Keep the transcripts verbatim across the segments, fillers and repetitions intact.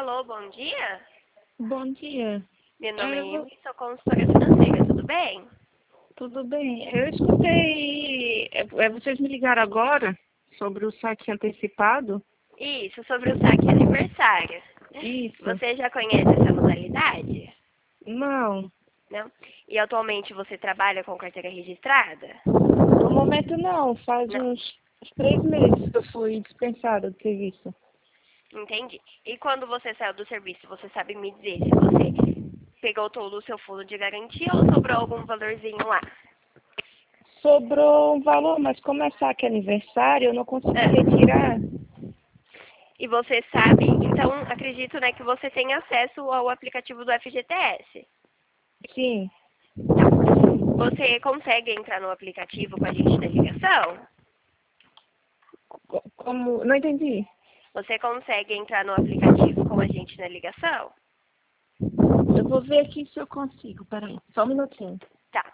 Alô, bom dia? Bom dia. Meu nome é Eu- Amy, sou consultora financeira, tudo bem? Tudo bem? Eu escutei. é, é, Vocês me ligaram agora sobre o saque antecipado? Isso, sobre o saque aniversário. Isso. Você já conhece essa modalidade? Não. Não? E atualmente você trabalha com carteira registrada? No momento não. Faz Não. uns, uns três meses que eu fui dispensada do serviço. Entendi. E quando você saiu do serviço, você sabe me dizer se você pegou todo o seu fundo de garantia ou sobrou algum valorzinho lá? Sobrou um valor, mas como é saque aniversário, eu não consegui É. retirar. E você sabe, então acredito, né, que você tem acesso ao aplicativo do F G T S. Sim. Tá. Você consegue entrar no aplicativo com a gente na ligação? Co- Como. Não entendi. Você consegue entrar no aplicativo com a gente na ligação? Eu vou ver aqui se eu consigo. Peraí. Só um minutinho. Tá.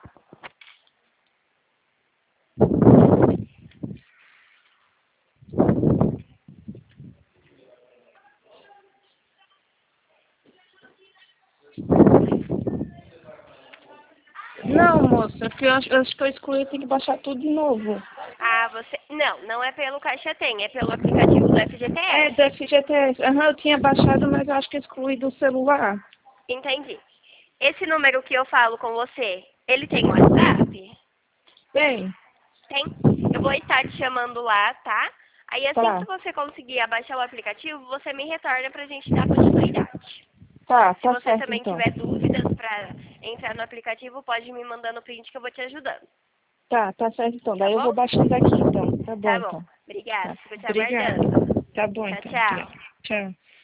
Não, moça, porque eu acho, eu acho que eu excluí, tem que baixar tudo de novo. Ah, você... Não, não é pelo Caixa Tem, é pelo aplicativo do F G T É, S. do F G T S. Aham, eu tinha baixado, mas eu acho que eu excluí do celular. Entendi. Esse número que eu falo com você, ele tem WhatsApp? Tem? Tem? Eu vou estar te chamando lá, tá? Aí assim que Tá. você conseguir abaixar o aplicativo, você me retorna pra gente dar continuidade. Tá, Se tá você certo também então. tiver dúvidas pra entrar no aplicativo, pode me mandar no print que eu vou te ajudando. Tá, tá certo então. Tá Daí eu vou bom? baixando aqui então. Tá bom Tá bom. então. Obrigada. Tá. Fico te Obrigada. aguardando. Tá bom Tchau, então. Tchau. tchau. Tchau.